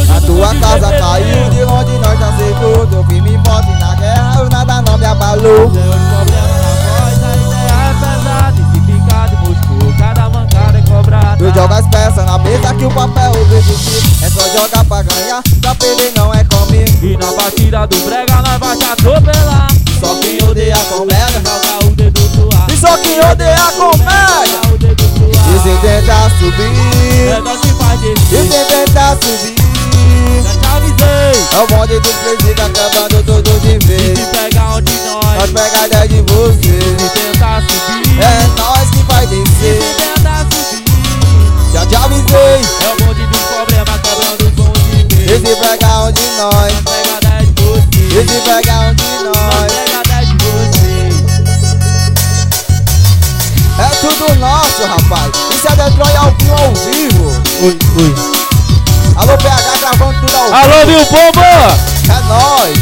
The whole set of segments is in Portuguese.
A tua casa caiu, de longe nós já acertou. Teu firme e forte na guerra, nada não me abalou. Tem os problemas na voz, a ideia é pesada. E se ficar de Moscou, cada mancada é cobrada. Tu joga as peças na mesa que o papel resistiu. É só jogar pra ganhar, pra perder não é comigo. E na batida do brega nós vai te atropelar. Só quem odeia comédia, Joga o dedo pro ar. e só quem odeia comédia. Joga o dedo pro E ar. sem tentar É subir, nós que faz e descer. sem tentar subir. Já te avisei. É o bonde do presídio acabando tudo de E vez. se pegar onde Nós nós, pega 10 de você. se tentar subir. É nós que vai descer. Se tentar subir. Já te avisei. É o bonde dos problemas quebrando o som de E vez. se pega onde nós, Nós pega 10 de e você. se pega onde Nós nós. pega 10 de você. É tudo nosso, rapaz. Isso é Detroit ao vivo. Oi. Alô, PH gravando tudo ao vivo. Alô, Mil Pombo! É nóis.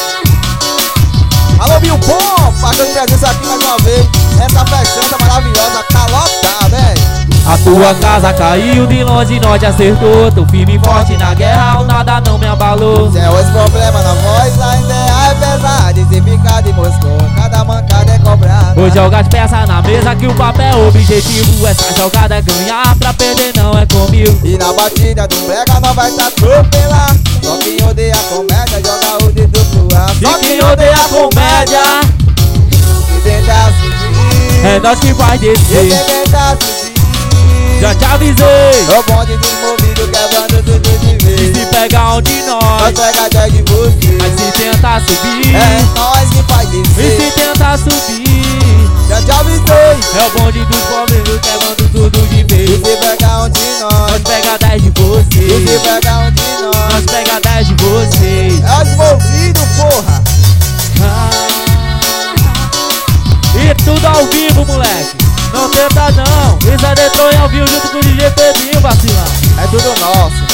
Alô, Bilbom, marcando presença aqui mais uma vez. Essa festança maravilhosa, tá lotada, hein? A tua casa caiu, de longe nós te acertou. Tô firme e forte na guerra, o nada não me abalou. Sem os problemas na voz, a ideia é pesada. E se ficar de Moscou, cada mancada é cobrada. Vou jogar as peças na mesa que o papel é objetivo. Essa jogada é ganhar, pra perder não é comigo. E na batida do brega nós vai tá atropelar. Só quem odeia comédia, joga o dedo pro ar. Só E quem odeia a comédia, se tentar subir, é nós que faz e descer. se tentar subir. Já te avisei. É o bonde dos movidos quebrando tudo de E vez. se pegar onde Nós nós, pega 10 de você. mas se tentar subir. É nós que faz E descer. se tentar subir. Já te avisei. É o bonde dos problemas quebrando tudo de E vez. se pega onde Nós nós, pega 10 de e se você. pega onde nós. Nós pega 10 de vocês. É os movidos, porra. E tudo ao vivo, moleque. Não tenta não. Isso é Detroit ao vivo junto com o DJ Pedrinho, vacilão. É tudo nosso.